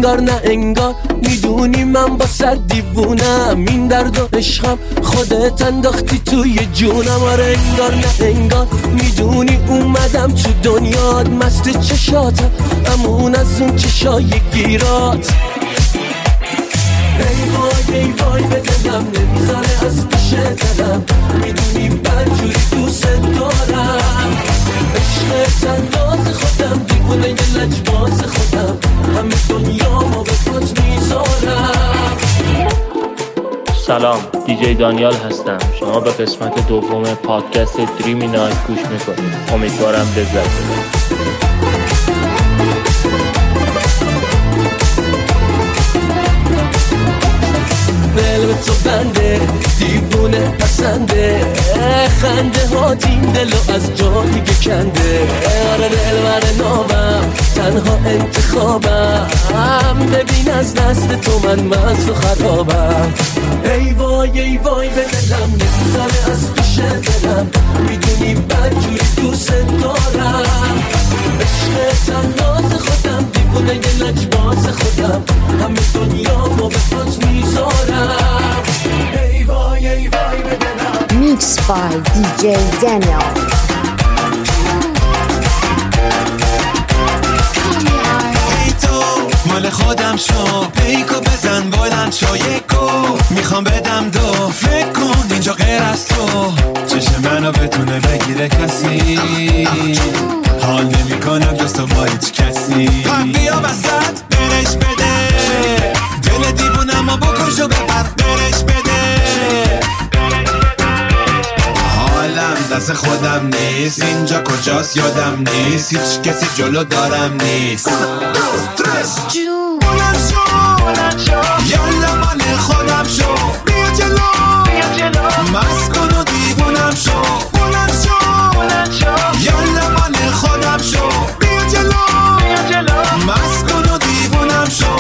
انگار نه انگار میدونی من با صد دیوونم، این درد و عشقم خودت انداختی توی جونم. آره انگار نه انگار میدونی اومدم تو دنیات، مست چشاتم امون از اون چشای گیرات. ای وای ای وای به دلم نمیذاره از پیش دلم، میدونی بدجوری دوست دارم. عشق انداز خودم دیوونه یه لجباز خودم، همه دنیا ما به پات میذارم. سلام، دیجی دانیال هستم. شما به قسمت دوم پادکست دریمی نایت گوش میکنید. امیدوارم لذت ببرید. دل به تو بنده دیوونه پسنده، خنده ها این دلو از جا دیگه کنده. آره دلبر نابم تنها انتخابم، ببین از دست تو من مست و خرابم. ای وای ای وای به دلم نمیذاره از پیش دلم، میدونی بدجوری دوست دارم. عشق انداز خودم دیوونه یه لجباز خودم، همه دنیا ما به پات میذارم. ای وای ای وای به دلم. Mixed by DJ Daniel. ای تو مال خودم شو، پیکو بزن بلند شو، یکو میخوام بدم دو. فکر کن اینجا غیر از تو چشم منو بتونه بگیره کسی، حال نمی کنم جز تو با هیچ کسی. هم بیا وسط برش بده، دل دیوونم و بکش و ببر برش بده. حالم دست خودم نیست، اینجا کجاست یادم نیست، هیچ کسی جلو دارم نیست. بلند شو یالا مال خودم شو، بیا جلو مست کن و دیوونم شو. بلند شو یالا مال خودم شو، بیا جلو مست کن و دیوونم شو.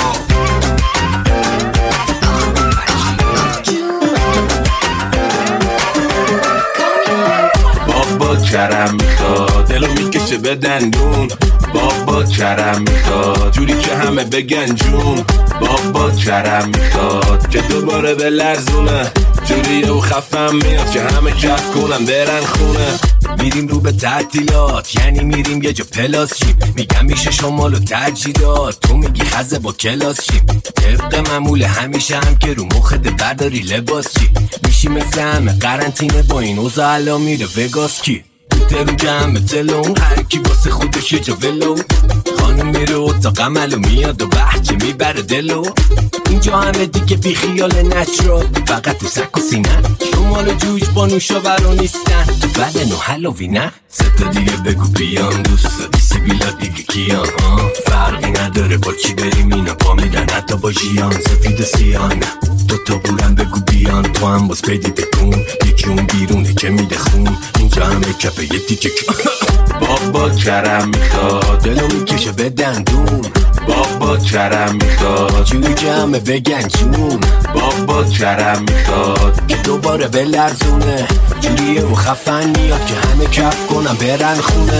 بابا کرم میخواد دلو میکشه به دندون، بابا کرم میخواد جوری که همه بگن جون. بابا کرم میخواد که دوباره به لرزونه، جوریه و خفم میاد که همه کف کنم برن خونه. میریم رو به تعطیلات یعنی میریم یه جا پلاس شیم، میگم میشه شمال و ترجیدات، تو میگی خزه با کلاس شیم. طبق معمول همیشه هم که رو مخت برداری لباس چی میشی مثل همه قرنطینه با این اوزا الان میره وگاس کی تو رو جمع تلون، هر کی واسه خودش یه جا ولو. خانم میره اتاق عمل و میاد و بحچه میبره دلو. اینجا همه دیگه بی خیال نچرال، فقط تو سک و سینه. شمال و جوش با نوشابرا نیستن، تو بدن و حلاوی نه. ستا دیگه بگو بیان دوستا دیسی بیلا دیگه کیان. فرقی نداره با چی بریم اینا پا میدن حتی با جیان. سفید و سیان دوتا بورم بگو بیان، تو هم باز پیدی بکن یکی اون بیرونه که میده خون. اینجا همه کپه یه دیگه بابا کرم میخواد دلو میکشه به دندون. بابا کرم میخواد جوری که همه بگن جون. بابا کرم میخواد که دوباره به لرزونه، جوریه و خفن میاد که همه کف کنم برن خونه.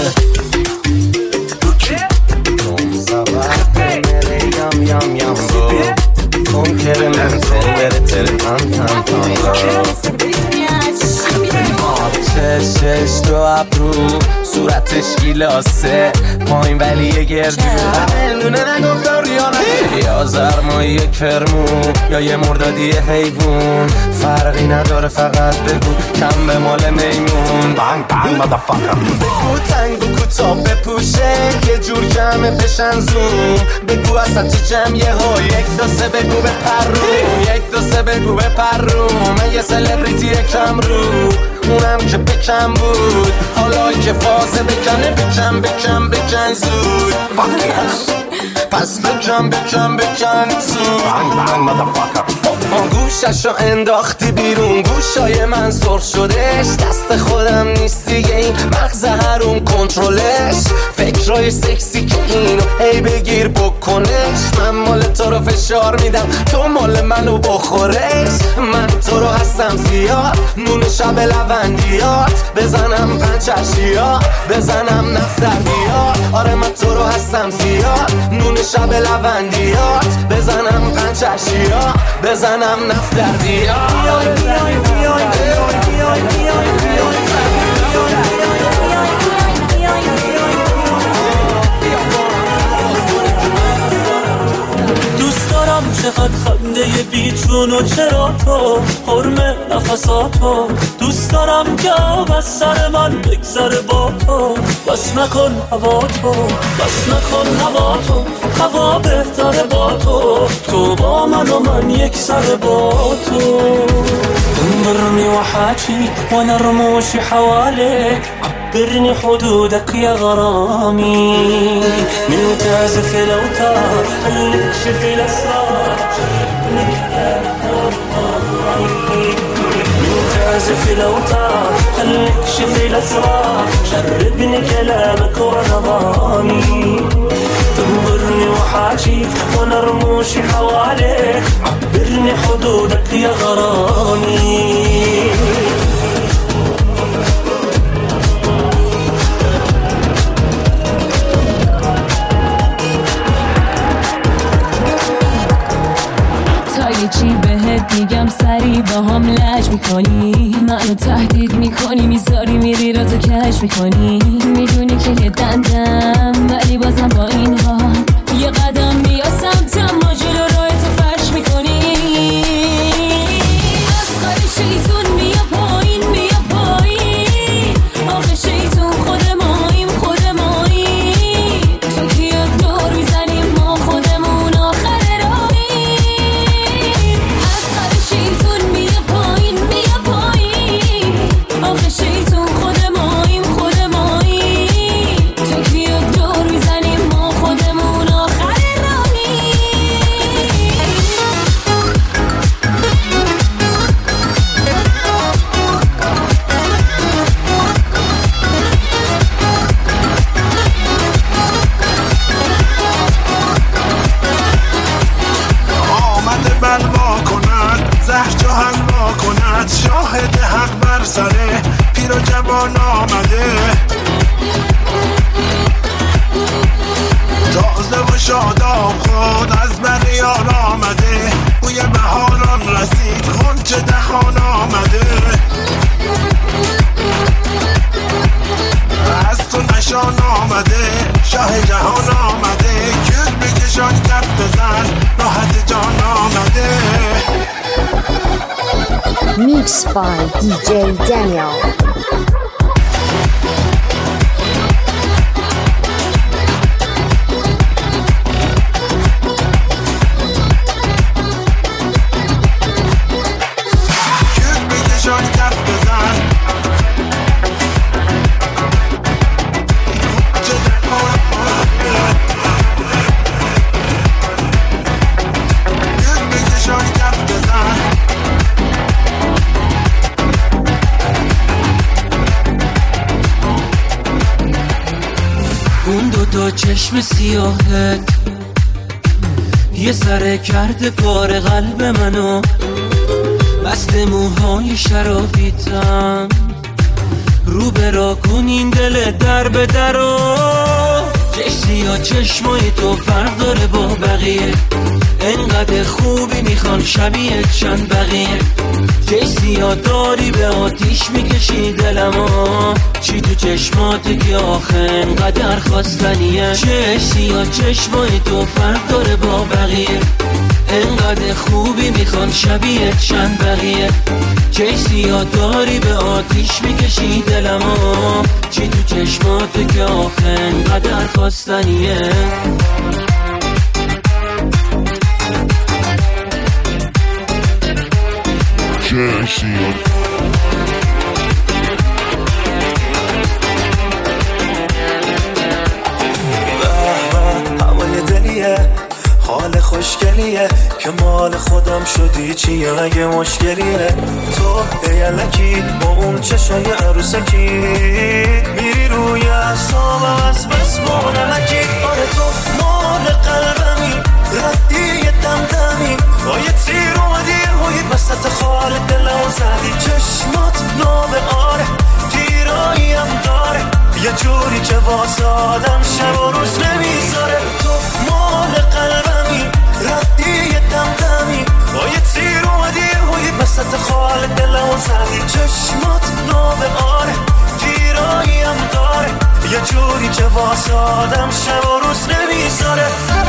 چشش تو ابرو صورتش گیلاسه پایین ولی یه گردو، دونه نگفتم ریانه یا زرمایی یک فرمو یا یه مردادی حیوون. فرقی نداره فقط بگو کم به مال میمون. بانگ بانگ مادافاکر بگو تنگ و کوتاه بپوشه یه جور جمعه بشن زوم. بگو اصلا تو جمعیه ها یک دو سه بگو به پرو، یک دو سه بگو به پرو. من یه سلبریتی کم رو اونم که بکن بود، حالا که فازه بکنه بکن زود. پس بکن زود. گوششو انداختی بیرون، گوشای من سرخ شدش، دست خودم نیست دیگه این مغز هرون کنترلش. فکرای سکسی که اینو هی بگیر بکنش، من مال تو رو فشار میدم تو مال منو بخورش. من تو رو هستم زیاد نون شب لوندیات، بزنم پنچشیا بزنم نفتر بیاد. آره من تو رو هستم زیاد نون شب لوندیات، بزنم پنچشیا، بزنم نفت دردیا. دوست دارم چقدر خنده بیچون و چرا تو حرم نفساتو، دوست دارم که از سر من بگذره با تو. بس نکن هوا تو، بس نکن هوا تو، هوا بهتره با تو، تو با من و من یک سر با تو. انظرني وحاجي وانا رموشي حواليك، عبرني حدودك يا غرامي، من تعزف الاوتار خليك شفي الاسرار، من تعزف الاوتار خليك شفي الاسرار، شربني كلامك ونظامي. تنظرني وحاجي وانا رموشي حواليك، عبرني حدودك يا غرامي. چی بهت میگم سری با هم لج میکنی، منو تهدید میکنی، میذاری میری را تو کش میکنی. میدونی که یه دندم ولی بازم با این حال یه قدم بیا سمتم، ما جلو روی تو فرش میکنی. از خواهی شیطون بیا پایین، بیا پایین، آخه شیطون خود ماییم، خود ماییم. تو که یک دور میزنیم ما خودمون آخر شیطون خود ماییم، خود ماییم. تو که یک دور میزنیم ما خودمون آخر راهیم. آمده بلوا کند، زهر جهان با کند، شاهد حق بر سره پیر و جوان آمده. تازه و شاداب خود از بریار آمده، بوی بهاران رسید غنچه دهان آمده. از تو نشان آمده، شاه جهان آمده، کل بکشان کف بزن راحت جان آمده. Mixed by DJ Daniel. دو چشم سیاهت یه سره کرده کار قلب منو، بست موهای شرابیتم رو برا کن این دل در به درو. چشمی یا چشمای تو فرق داره با بقیه، انقدر خوبی میخوان شبیه چند بقیه. چشمی یا داری به آتیش میکشی دلمو، چی تو چشماتی که آخه انقدر خواستنیه. چشمی یا چشمای تو فرق داره با بقیه، انقدر خوبی میخوان شبیه چند بقیه. چشمی یا داری به آتیش میکشی دلمو، چی تو چشماتی که آخه انقدر خواستنیه. هوای دلیه، حال خوشگلیه که مال خودم شدی چیه مگه مشکلیه. تو یلکی با اون چشای عروسکی میری روی اعصابم از بس مانمکی. آره تو مال قلبمی، ردی دمدمی، با یه تیر اومدی هوی وسط خال دلم زدی. چشمات نابه آره جوری که واسه آدم شب و روز نمیذاره. تو واسه آدم شب و روز نمیذاره.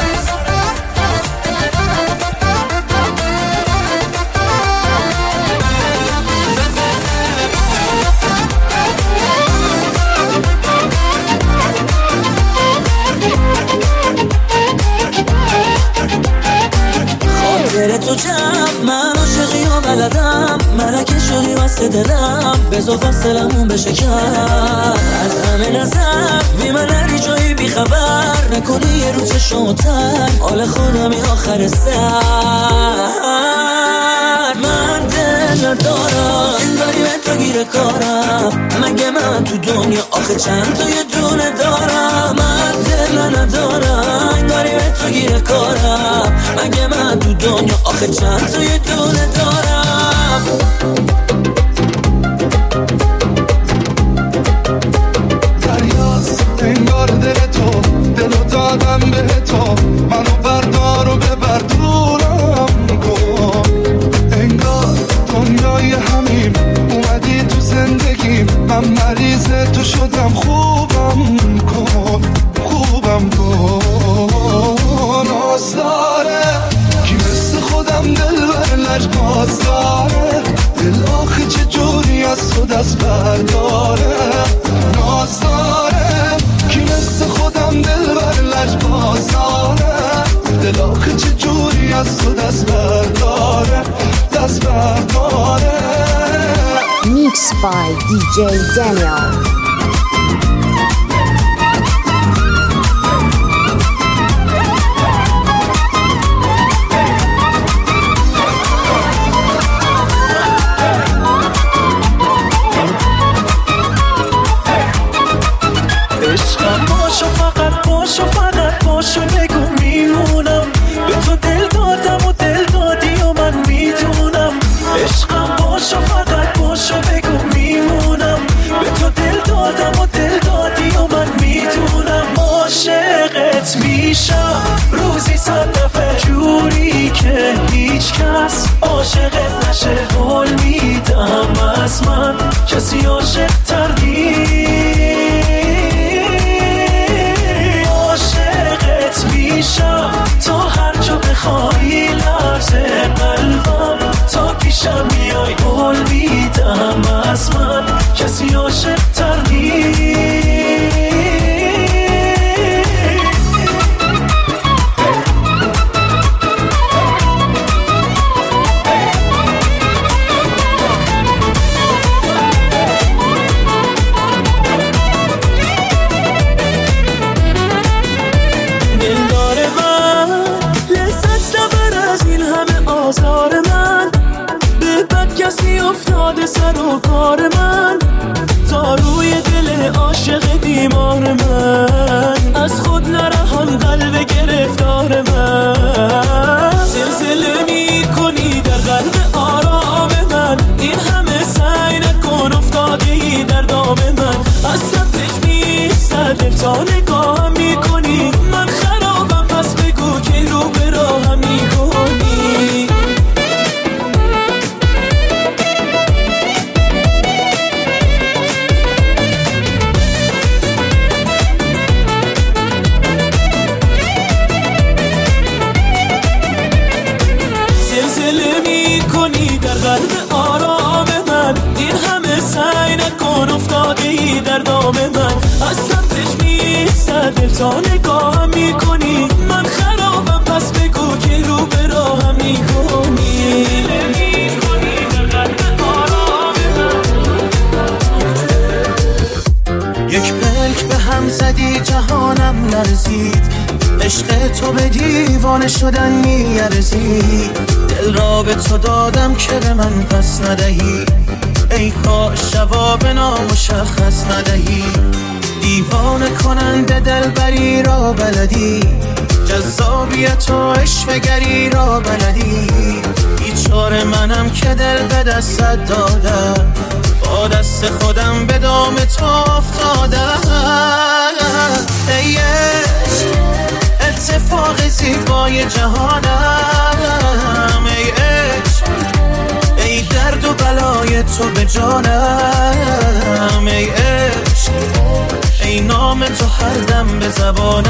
خاطر تو جمع من عاشقی و بلدم، ملکه شدی واسه دلم، بزا فاصلمون بشه کم. از همه نظر بی من نری جایی بی خبر، نکنی یه رو چشمتر حال خودمی آخر سر. من دل ندارم این داری به تو گیر کارم، مگه من تو دنیا آخه چند تا یه دونه دارم. من دل ندارم این داری به تو گیر کارم، مگه من تو دنیا آخه چند تا یه دونه دارم. دریاست انگار دل تو، دلو دادم به تو، منو بردار و ببر دورم کن. انگار دنیای همیم اومدی تو زندگیم، من مریض تو شدم، خوبم کن خوبم کن. ناز داره کی مثل خودم دل بر لجباز داره، دل آخه چه جوری از تو دست برداره. ناز داره کی مثل خودم دل بر لجباز داره، دل آخه چه جوری از تو دست برداره دست برداره. Mixed by DJ Daniel. عشقم باشو فقط باشو فقط باشو بگو میمونم، به تو دل دادم و دل دادی و من میدونم. عشقم باشو فقط باشو بگو میمونم، به تو دل دادم و دل دادی و من میدونم. عاشقت میشم روزی 100 دفعه جوری که هیچ کس عاشقت نشه. قول میدم از من کسی عاشق تر میشم تا هر جا بخوایی، لرزه قلبم تا پیشم میای. قول میدم از من کسی عاشق تر افتاده سر و کار من، تا روی دل عاشق بیمار من، از خود نرهان قلب گرفتار من. زلزله میکنی در قلب آرام من، این همه سعی نکن افتادی در دام من. از سمتش میستد تا نگاهم میکنی، من خرابم پس بگو که رو به راهم میکنی. قلب آرام من، این همه سعی نکن افتادی در دام من. از سمتش میستد تا نگاهم میکنی، من خرابم پس بگو که رو به راهم میکنی. یک پلک به هم زدی جهانم لرزید، عشق تو به دیوانه شدن میارزید. دل را به تو دادم که به من پس ندهی، ای کاش جواب نامشخص ندهی. دیوانه کننده دلبری را بلدی، جذابیت و عشقگری را بلدی. بیچاره منم که دل به دستت دادم، با دست خودم به دام تو افتادم. ای اتفاق زیبای جهانم، ای عشق، ای درد و بلای تو به جانم. ای عشق، ای نام تو هر دم به زبانم.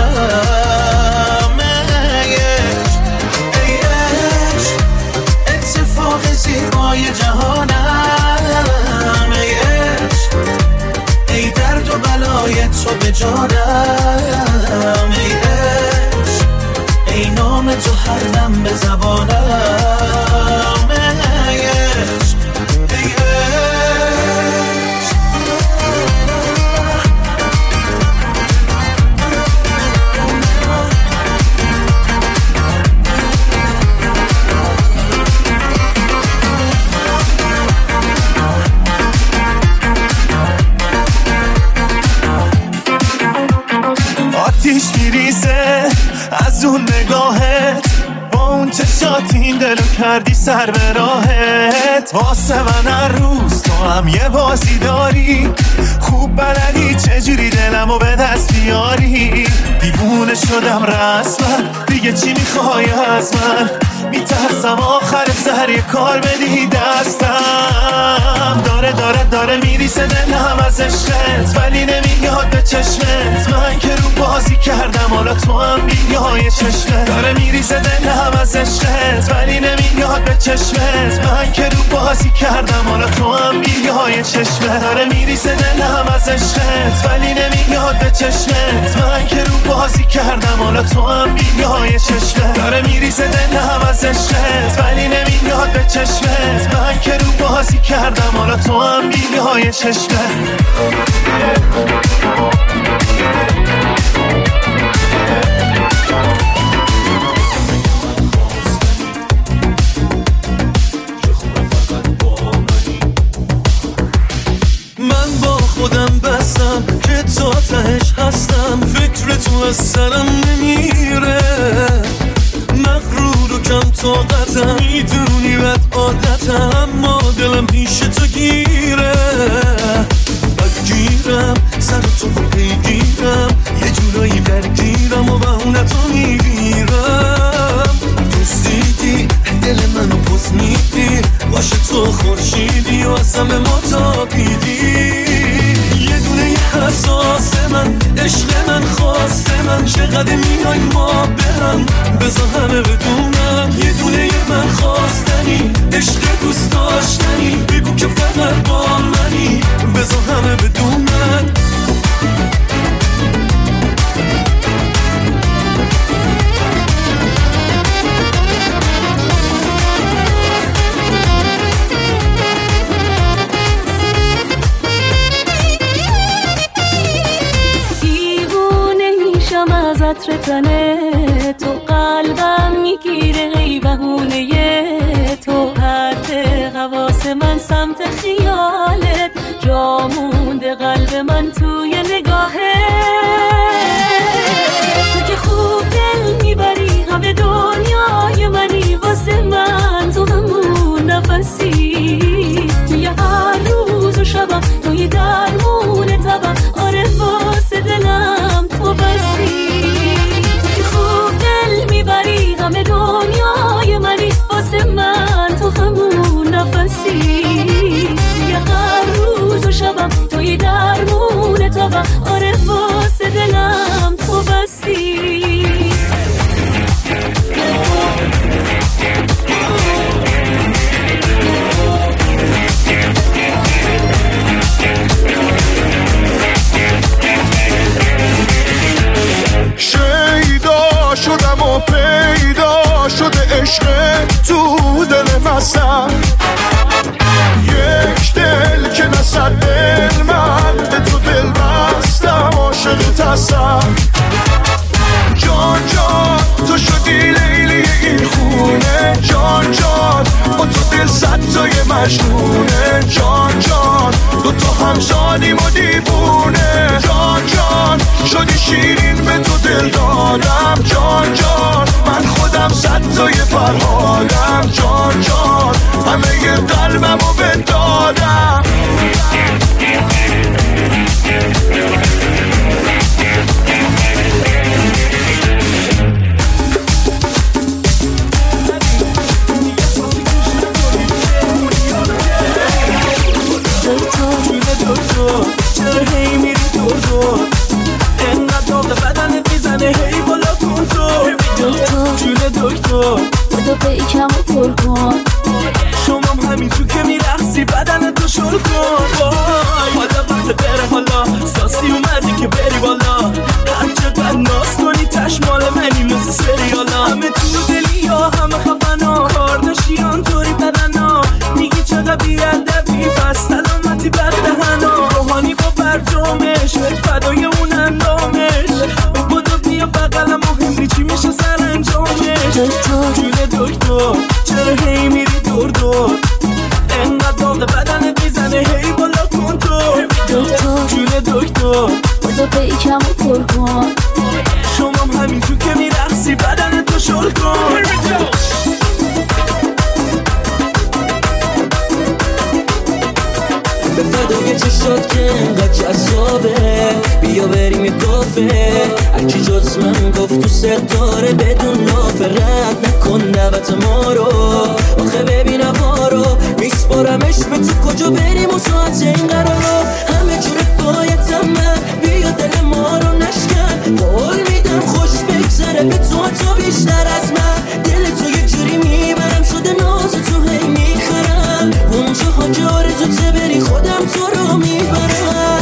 ای عشق اتفاق زیبای جهانم. ای عشق ای درد و بلای تو به جانم. ای عشق ای نام تو هر دم به زبانم. ای عشق ای آتیش میریزه از اون نگاهت، با اون چشات این دلو کردی سر به راهت. واسه من هر روز تو هم یه بازی داری، خوب بلدی چجوری دلمو به دست بیاری. دیوونه شدم رسما، دیگه چی میخوای از من؟ میترسم آخر سر یه کار بدی دستم. داره میریسه دلم از عشقت، ولی نمیاد به چشمت. من که رو بازی کردم حالا تو هم بیای چشمت. داره میریسه دلم از عشقت، ولی نمیاد به چشمت. من که رو بازی کردم حالا تو هم بیای چشمت. داره میریسه دلم از عشقت، ولی نمیاد به چشمت. من که رو بازی کردم حالا تو هم بیای چشمت. داره میریسه دلم از عشقت، ولی نمیاد به چشمت. من که رو بازی کردم حالا تو هم بیای چشمت. من با خودم بستم که تا تهش هستم، فکر تو از سرم نمیره. مغرور و کم طاقتم، میدونی بد عادتم، اما دلم پیش تو گیره. بدگیرم سر تو پیگیرم، یه جورایی درگیرم و بهونه تو میگیرم. دوستیدی دل منو پس میدی، باشه تو خورشیدی و اصلا به ما تابیدی. یه دونه حساس من، عشق من، خواست من، چقدر میای ما به هم، بذار همه بدونم. یه دونه من خواستنی، عشق دوست داشتنی، بگو که فقط با منی، بذار همه بدونم. از عطر تنه تو، قلبم میگیره ای بهونه تو. پرت حواس من سمت خیالت، جا مونده قلب من توی نگاهت. تو که خوب دل میبری، همه دنیای منی واسه من. تو همون نفسی توی هر روز و شبم، توی درمون تبم. آره واسه دلم تو بسی، خوب دل میبری، همه دنیای منی واسه من. تو همون نفسی توی هر روز و شبم، توی درمون تبم. آره واسه دلم تو بسی. شیدا شدم و پیدا شده عشق تو دل مستم. یک دل که نصد دل، من به تو دل بستم، عاشقت هستم. جان جان تو شدی لیلی این خونه، جان جان با تو دل صد تای مجنونه. جان جان دو تا همزادیم و دیوونه. جان جان شدی شیرین به تو دل دادم. جان جان من خودم صد تای فرهادم. جان جان همه قلبم رو بدادم. چرا هی میری دور بدو پیکم و پر کن شمام همینجور که میرقصی بدن تو شل کن حالا وقت بره حالا ساسی اومدی که بری بالا هر چقدر ناز کنی تشمال منی مثل سریالا همه تو دلی یا همه خفنا کار داشتی آنطوری بدنا میگی چقدر بی‌ادبی پس سلامتی بد دهنا روحانی با برجامش فدای اون اندامش بدو بیا بقلم مهمی چی میشه سرانجامش جون دکتر چرا هی میری دور دور انقدر داغ بدنت میزنه هی بالا کن تو جون دکتر بدو پیکم و پر کن شمام همینجور که میرقصی بدن تو شل کن به فدای چشات که انقدر جذابه بیا بریم یه کافه هرکی جز من گفت تو ستاره بدون لافه رد نکن دعوت ما رو آخه ببینم ما رو میسپارمش به تو کجا بریم و ساعت این قرارو همه جوره بایدم من بیا دل ما رو نشکن قول میدم خوش بگذره به تو بیشتر از من دل تو یه جوری میبرم شده ناز تو هی میخرم اونجا ها که آرزوته بری خودم تو رو میبرم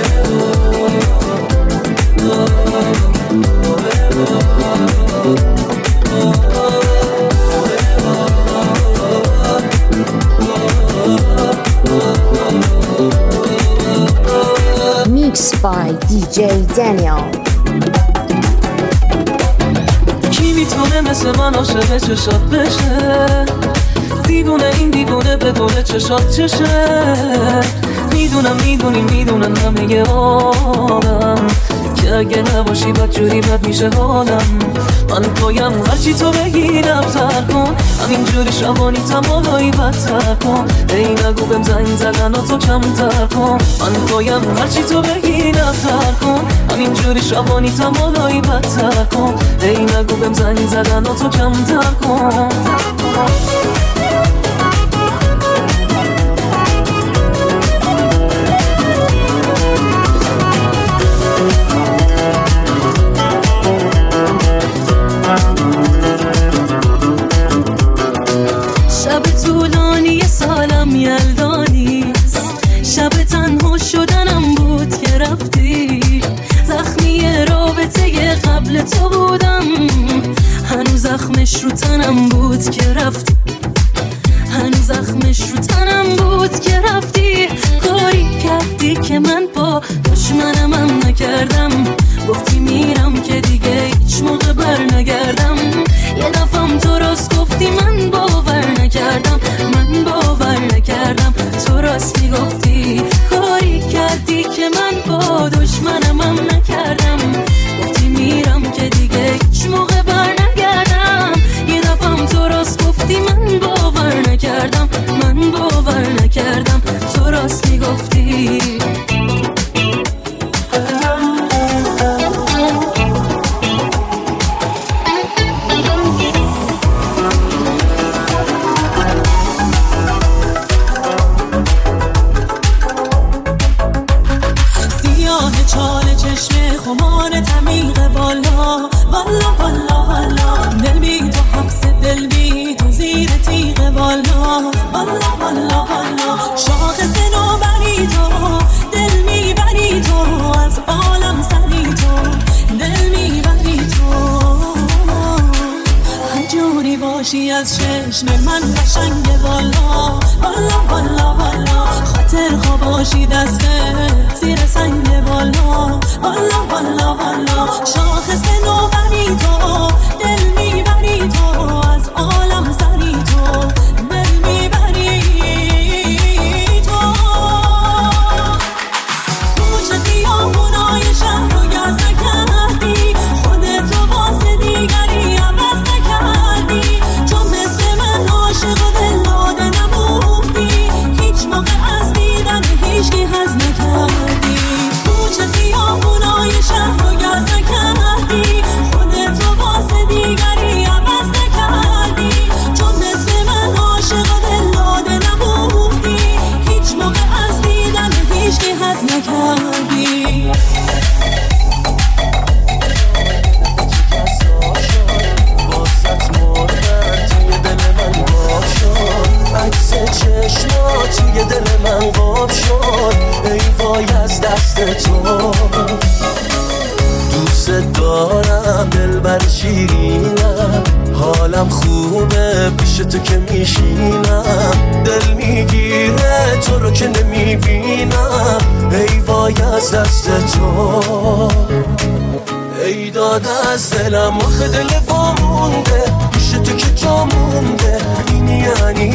Mixed by DJ Daniel. کی میتونه مثل من عاشق چشات بشه دیوونه این دیوونه بدونه چشات چشه میدونم میدونن همه آدم که اگه نباشی بدجوری بد میشه حالم من پایم هرچی تو بگی نبتر کن همینجوری شبانی تمالایی بدتر کن ای نگو بهم زنگ زدن تو کمتر کن من پایم هرچی تو بگی نبتر کن همینجوری شبانی تمالایی بدتر کن ای نگو بهم زنگ زدن تو کمتر کن شب طولانی سالم یلدانیست شب تنها شدنم بود که رفتی زخمی رابطه قبل تو بودم هنوز زخمش رو تنم بود که رفتی هنوز زخمش رو تنم بود که رفتی کاری کردی که من با دشمنم هم نکردم گفتی میرم که دیگه هیچ موقع بر نگردم یه دفعم تو راست گفتی من باور نکردم تو راست میگفتی کاری کردی که من با دشمنم هم نکردم گفتی میرم که دیگه هیچ موقع بر نگردم یه دفعم تو راست گفتی من باور نکردم تو راست میگفتی از چشم من قشنگ والا والا والا والا خاطر خواباشی دسته زیر سنگ والا والا والا والا شاخص نوبری تو دل میبری تو از عالم سری تو دل میبری تو کوچه خیابونای شهر رو گز نکردی خودتو واسه دیگری عوض نکردی عاشق دل داده نبودی هیچ موقع از دیدن هیچکی حظ نکردی کوچه خیابونای شهر رو گز نکردی خودتو واسه دیگری عوض نکردی دست تو، دوست دارم دلبر شیرینم، حالم خوبه پیش تو که میشینم، دل میگیره تو رو که نمیبینم، ای وای از دست تو، ای داد از دلم آخه دل وامونده، پیش تو که جا مونده، این یعنی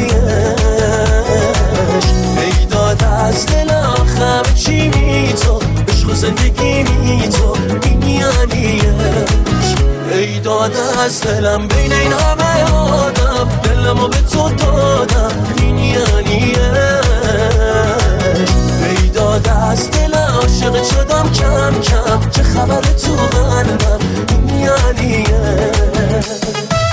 عشق، ای داد از دلم آخه چی می تو، عشق و زندگی می تو، این یعنی عشق، ای داد از دلم بین این همه آدم، دلمو به تو دادم، این یعنی عشق، ای داد از دلم عاشق شدم کم کم، چه خبر تو قلبم، این یعنی عشق.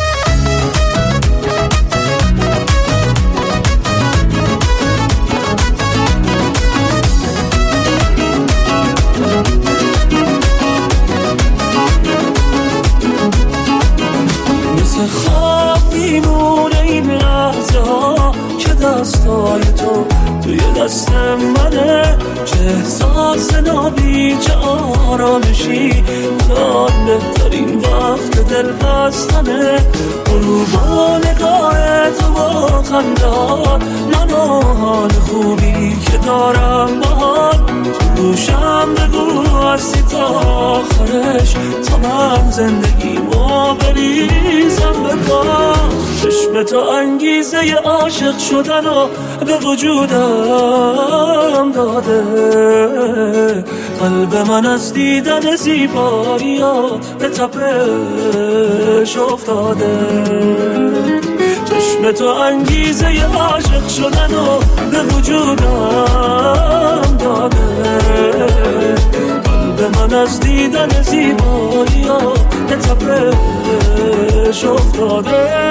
مثل خواب میمونه این لحظه ها که دستای تو توی دست منه، چه احساس نابی چه آرامشی، تا بهترین وقت دل بستنه، غروبا نگاه تو با خندان، من و حال خوبی که دارم باهات، تو گوشم بگو هستی تا آخرش، تا من زندگیمو بریزم به پا، چشم تو انگیزه عاشق شدن و به وجودم داده، قلب من از دیدن زیباییات به تپش افتاده، چشم تو انگیزه عاشق شدن و به وجودم داده، قلب من از دیدن زیباییات به تپش افتاده.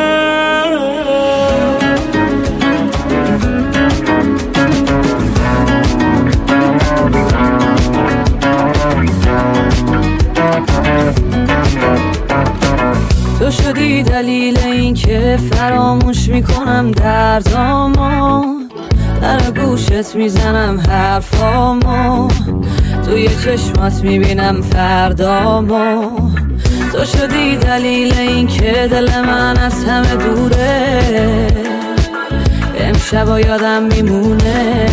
تو شدی دلیل این که فراموش میکنم دردامو، در گوشت میزنم حرفامو، توی چشمات میبینم فردامو، تو شدی دلیل این که دل من از همه دوره، امشب یادم میمونه،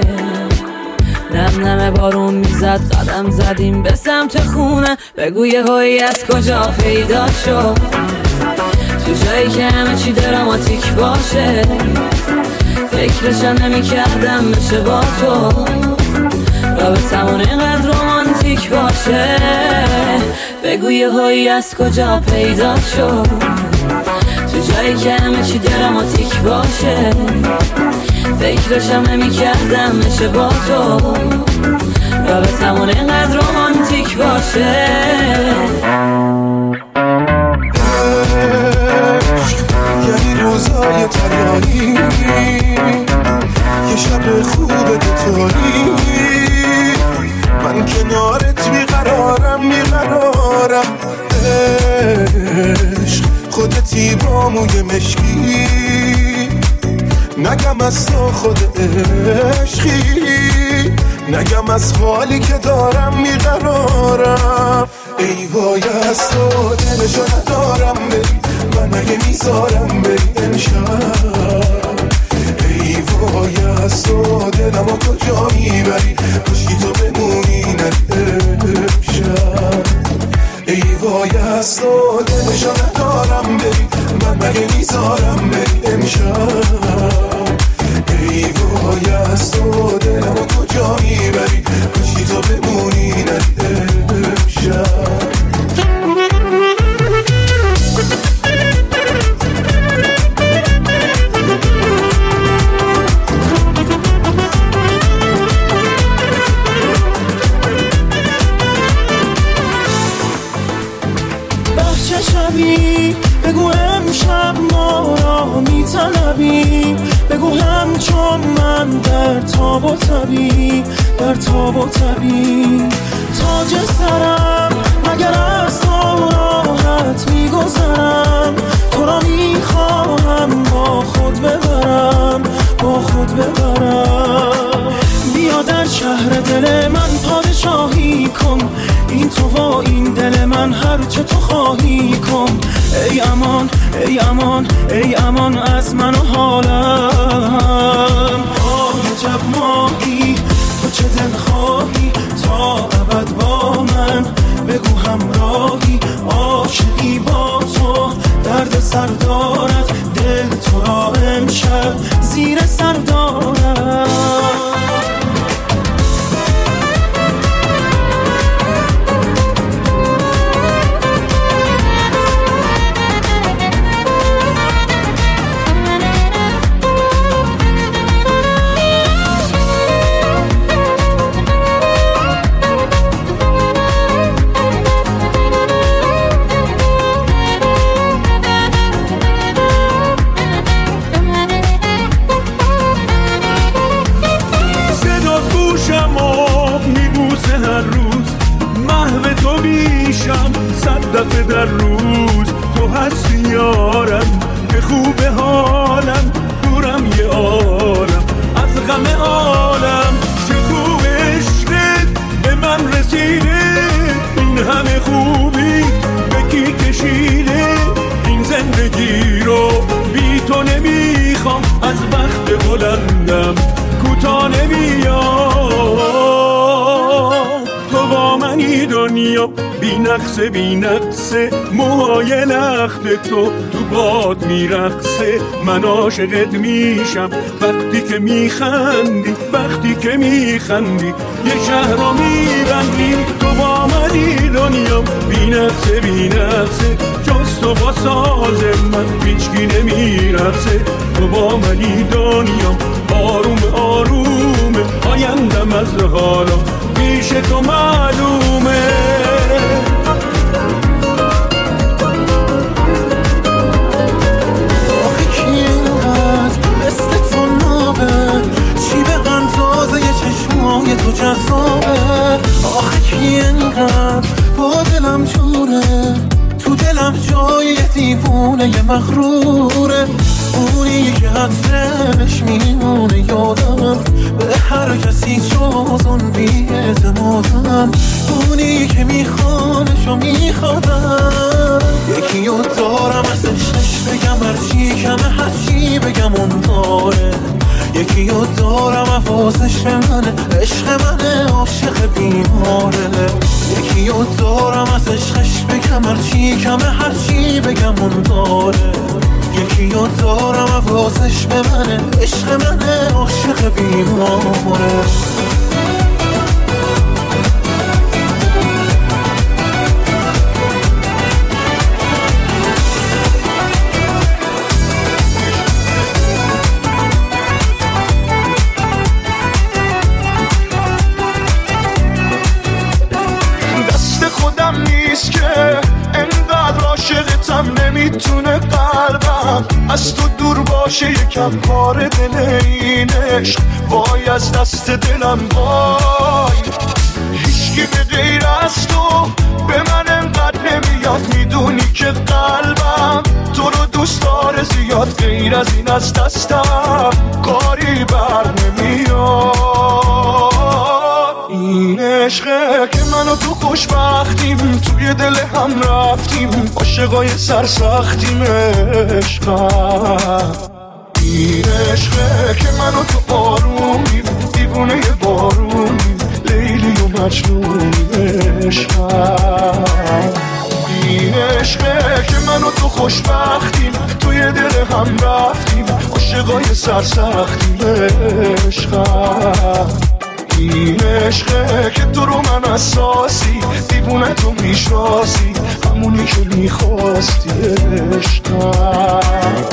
نم نم بارون میزد قدم زدیم به سمت خونه، بگو یه هایی از کجا پیدا شد، تو جایی که همه چی دراماتیک باشه، فکرشم نمی کردم بشه با تو، رابطمون اینقدر رومانتیک باشه، بگو یه هایی از کجا پیدا شد، تو جایی که همه چی دراماتیک باشه، فکرشم نمی کردم بشه با تو، رابطمون اینقدر رومانتیک باشه. یعنی روزای تنهایی، یه شب خوب دوتایی، من کنارت بیقرارم عشق، خودتی با موی مشکی، نگم از تو خود عشقی، نگم از حالی که دارم میقرارم، ای وای از تو دلشو ندارم بری، من اگه میذارم بری امشب، ای وای از تو دلمو کجا میبری، کشکی تو بمونی امشب، ای وای از تو دلشو ندارم بری، من اگه میذارم بری امشب، ای وای از تو دلمو کجا میبری، کشکی تو بمونی امشب. بگو امشب ما را میطلبی، بگو همچون من در تاب و تبی، در تاب و تبی، تاج سرم مگر از تو راحت میگذرم، تو را میخواهم با خود ببرم، با خود ببرم، بیا در شهر دل من پادشاه با این دل من هر چه تو خواهی کن. ای امان ای امان ای امان از من و حالم. عجب ماهی تو چه دل خواهی تا ابد با من بگو همراهی. عاشقی با تو درد سر دارد دل تو را امشب زیر سر دارد. دفعه در روز تو هستی یارم که خوب حالم دورم یه عالم از غم عالم. چه خوب عشقت به من رسیده این همه خوبی به کی کشیده. این زندگی رو بی تو نمیخوام از وقت بلندم کوتاه نمیام. تو با منی دنیا بی نقصه بی نقصه موهای لخت تو باد میرقصه. من عاشقت میشم وقتی که میخندی وقتی که میخندی یه شهر رو میبندی. تو با منی دنیا بی نقصه بی نقصه جز تو با ساز من هیچکی نمیرقصه. تو با منی دنیا آروم آرومه آیندم از حالا پیش تو معلومه. آخه کی اینقدر مثل تو نابه چی به اندازه چشمای تو جذابه. آخه کی اینقدر با دلم جوره تو دلم جای دیوونه یه مغروره. اونی که حضرش میمونه یادم به هر کسی جز اون بی‌اعتمادم. اونی که میخوانش و میخوادم یکی رو دارم ازش بگم هرچی کمه هرچی بگم اون داره. یکی رو دارم حواسش به منه عشق منه عاشق بیماره. یکی رو دارم از عشقش بگم هرچی کمه هرچی بگم اون داره. یکی رو دارم حواسش به منه عشق منه عاشق بیماره. نمیتونه قلبم از تو دور باشه یکم کار دل اینش. وای از دست دلم وای هیچکی به غیر از تو به من انقدر نمیاد. میدونی که قلبم تو رو دوست داره زیاد غیر از این از دستم کاری بر نمیاد. این عشقه که من و تو خوشبختیم توی دل هم رفتیم عاشقای سرسختیم عشقم. این عشقه که من و تو آرومیم دیوونه بارونیم لیلی و مجنونیم عشقم. این عشقه که من و تو خوشبختیم توی دل هم رفتیم عاشقای سرسختیم عشقم. این عشقه که تو رو من اساسی دیوونه تو میشناسی همونی که میخواستی عشقم.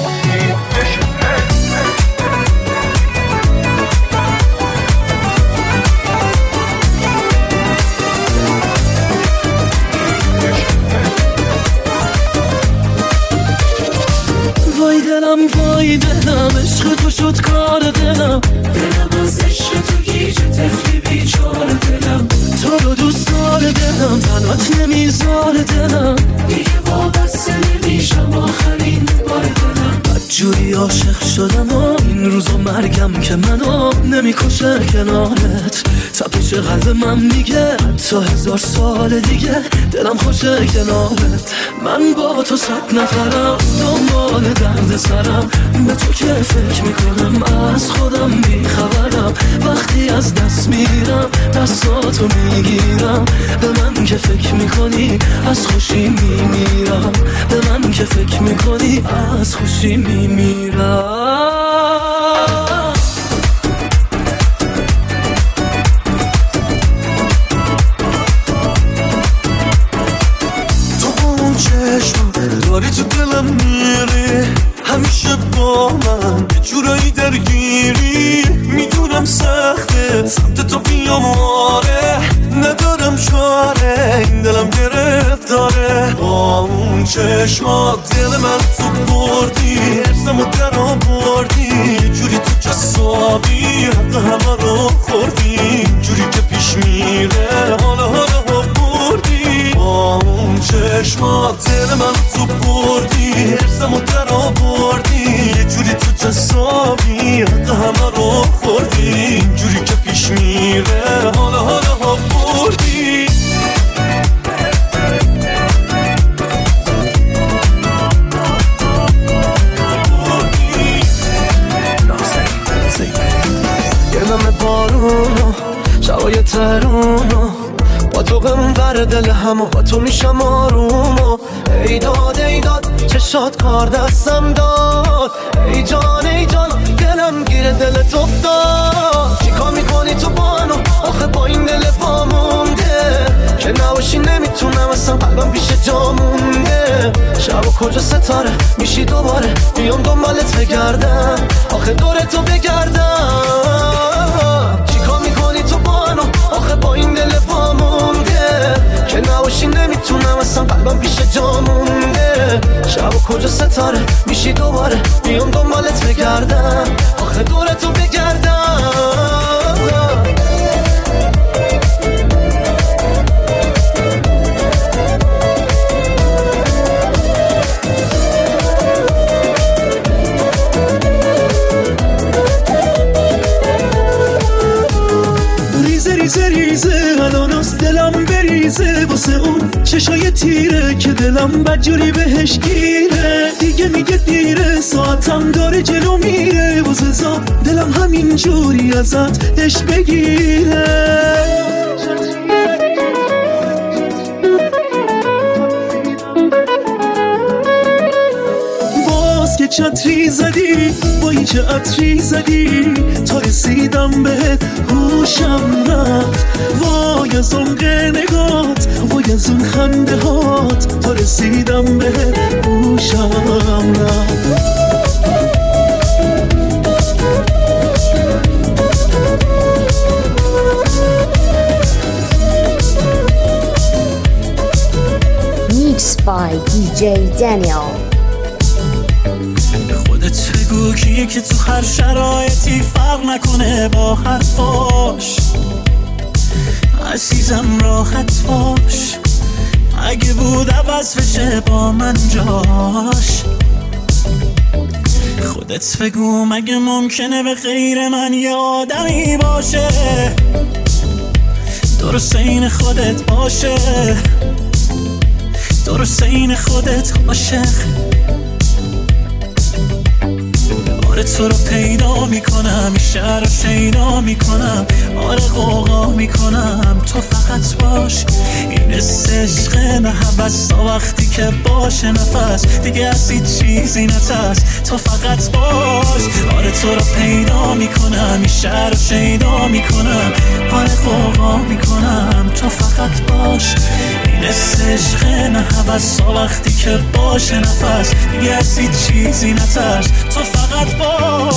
وای دلم وای دلم عشق تو شد کار دلم. دلم از عشق تو گیج تفلی بیچار دلم. تو رو دوست دار دلم تنات نمیذار دلم. دیگه وابسته نمیشم آخرین بار دلم. جوری عاشق شدم و این روزا مرگم که منو نمیکشه کنارت. تپش قلب من میگه تا 1000 سال دیگه دلم خوشه کنارت. من با تو 100 نفرم دنبال درد سرم، به تو که فکر میکنم از خودم بیخبرم. وقتی از دست میرم دستاتو میگیرم، به من که فکر میکنی از خوشی میمیرم. به من که فکر میکنی از خوشی میمیرم. داری تو دلم میری، همیشه با من یه جورایی درگیری. میدونم سخته سمت تو بیام، آره ندارم چاره، این دلم گرفتاره. با اون چشمات دل من تو بردی، حرسمو در آوردی. یه جوری تو جسابی حق همه رو خوردی، جوری که پیش میره حالا بردی. با اون چشمات دل من تو بردی، حرسمو در آوردی. یه جوری تو جسابی حق همه رو خوردی، جوری که پیش میره حالا بردی. گرمم بارونو شبای ترونو، با تو غم بر دل همو، با تو میشم آرومو. ای داد چشات کار دستم داد. ای جان دلم گیر دلت افتاد. چیکار میکنی تو با منو آخه با این دل پامونده؟ که نباشی نمیتونم اصلا قلبم پیش جا مونده. شب و کجا ستاره میشی دوباره بیام دنبالت بگردم، آخه دور تو بگردم. چیکار میکنی تو با منو آخه با این دل پامونده؟ که نباشی نمیتونم اصلا قلبم پیش جا مونده. شب و کجا ستاره میشی دوباره بیام دنبالت بگردم، آخه دور تو بگردم. ریزه الاناست دلم بریزه، واسه اون چشای تیره که دلم بدجوری بهش گیره. دیگه میگه دیره ساعتم داره جلو میره، واسه زا دلم همین جوری ازت اش بگیره. که چتری زدی با این چه عطری زدی، تا رسیدم بهت هوشم رفت. وای از اون نگات، وای از اون خنده هات، تا رسیدم بهت هوشم رفت. Mixed by DJ Daniel. خودت بگو کیه که تو هر شرایطی فرق نکنه با حرفاش. عزیزم راحت باش، اگه بود عوض بشه با من جاش. خودت بگو مگه ممکنه به غیر من یه آدمی باشه، درست این خودت باشه، درست این خودت عاشق. آره تو رو پیدا میکنم، این شهر رو شیدا میکنم، آره غوغا میکنم، تو فقط باش. این عشق نه حوث تا وقتی که باشه نفس، دیگه از هیچ چیزی نترس، تو فقط باش. آره تو رو پیدا میکنم، این شهر رو شیدا میکنم، آره غوغا میکنم، تو فقط باش. این عشق نه حوث تا وقتی که باشه نفس، دیگه از هیچ چیزی نترس، تو فقط باش.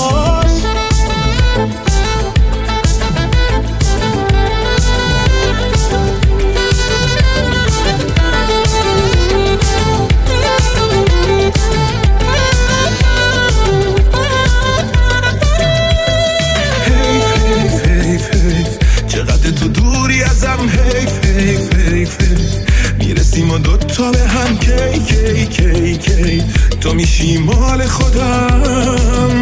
چقدر تو دوری ازم، حیف میرسیم و دوتا به هم کی کی کی کی. تو میشی مال خودم.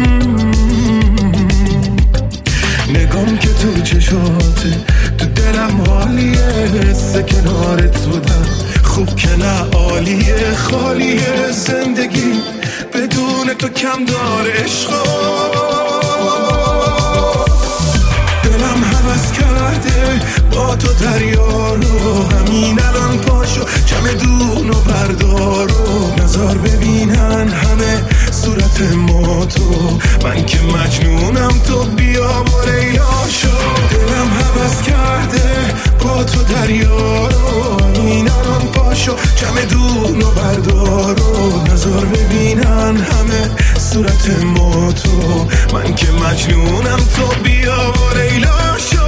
نگام که تو چشاته، تو دلم حالیه، حس کنارت بودم خوب که نه عالیه. خالیه زندگی بدون تو کم داره عشقا. دلم هوس کرده با تو دریا رو، همین الان پاشو جمع دون و بردار و نظر ببینن همه صورت ما تو. من که مجنونم تو بیا و لیلا شو. دلم هوس کرده با تو دریا رو، همین الان پاشو جمع دون و بردار و نظر ببینن همه صورت ما تو. من که مجنونم تو بیا و لیلا شو.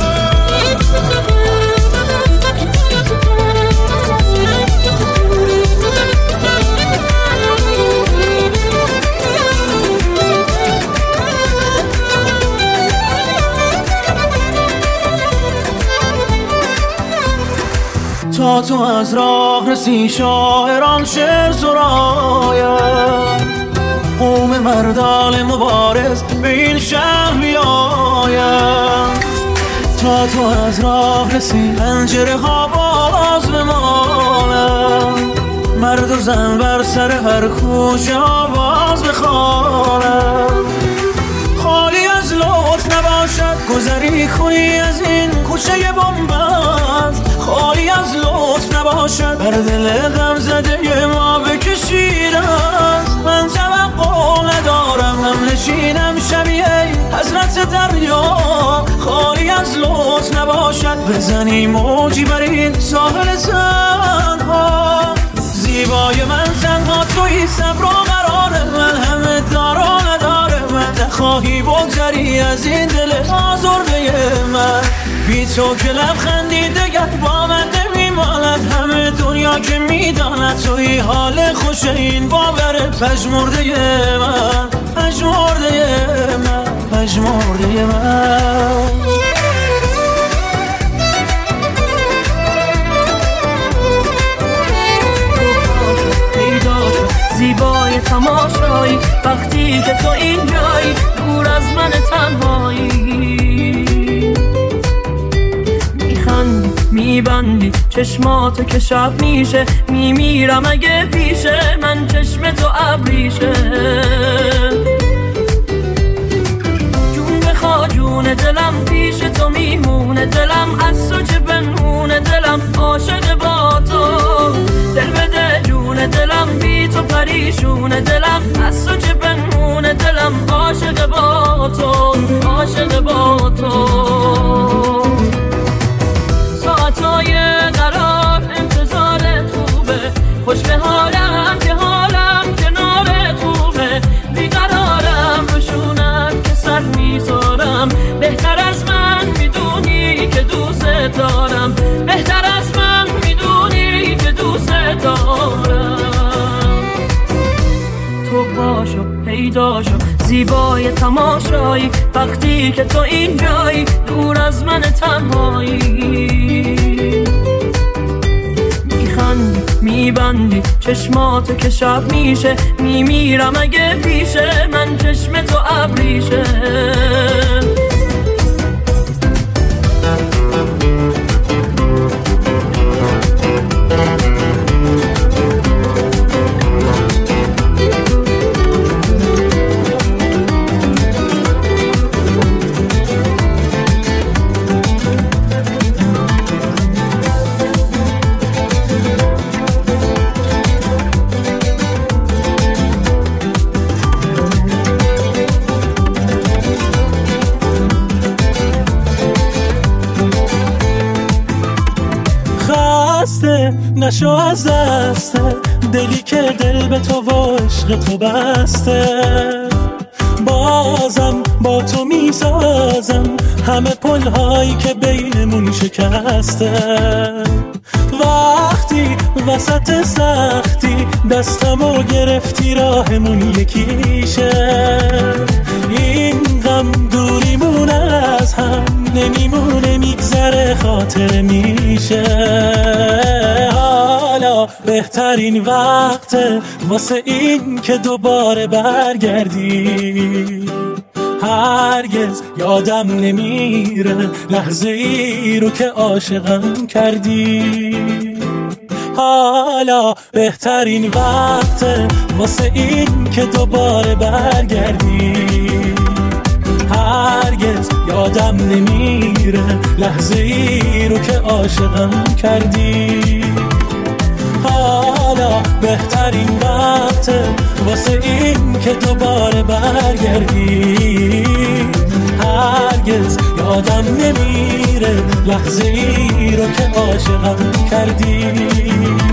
تا تو از راه رسی شاعران شعر سرایم، قوم مردان مبارز به این شهر بیایم. تا تو از راه رسی پنجره ها باز بمانم، مرد و زن بر سر هر کوچه آواز بخوانم. خالی از لطف نباشد گذری کنی از این کوچه بنبست، خالی از لطف نباشد بر دل غم زده ما بکشید است. من توقع ندارم هم نشینم شبیه حضرت دریا، خالی از لطف نباشد بزنی موجی بر این ساحل زنها. زیبای من تنها توی صبر و قرار من، همه دار و نداره من، نخواهی بگذری از این دل آزرده من. بی تو که لبخندی دگر با من نمیماند، همه دنیا که میداند توی حال خوش این باور پژمرده من، پژمرده من، پژمرده من. زیبای تماشایی وقتی که تو اینجایی، دور از من تنهایی. میخندی میبندی چشماتو که شب میشه، میمیرم اگه پیشه من چشم تو ابریشه. جون بخوا جون دلم پیش تو میمونه، دلم از تو چه بنمونه، دلم عاشق با تو. دل بده جون دلم بی تو پریشونه، دلم از تو چه بنمونه، دلم عاشق با تو، عاشق با تو. ساعتای قرار انتظارت خوبه، خوش به حالم که حالم کنارت خوبه. بیقرارم بشونم که سر میذارم، بهتر از من میدونی که دوست دارم، بهتر از من میدونی که دوست دارم. تو باشو پیدا شو زیبای تماشایی وقتی که تو اینجایی، دور از من تنهایی. میخندی میبندی چشماتو که شب میشه، میمیرم اگه پیشه من چشم تو ابریشه. نشو از دسته دلی که دل به تو و عشق تو بسته. بازم با تو میسازم همه پلهایی که بینمون شکسته. وقتی وسط سختی دستمو گرفتی راهمون یکیشه. این غم دوریمون از هم نمیمونه، میگذره خاطر میشه. حالا به بهترین وقت واسه این که دوباره برگردی. هرگز یادم نمیره لحظه ای رو که عاشقم کردی. حالا بهترین وقت واسه این که دوباره برگردی. هرگز یادم نمیره لحظه ای رو که عاشقم کردی. حالا بهترین وقت واسه این که دوباره برگردی. هرگز یادم نمیره لحظه ای رو که عاشقم کردی.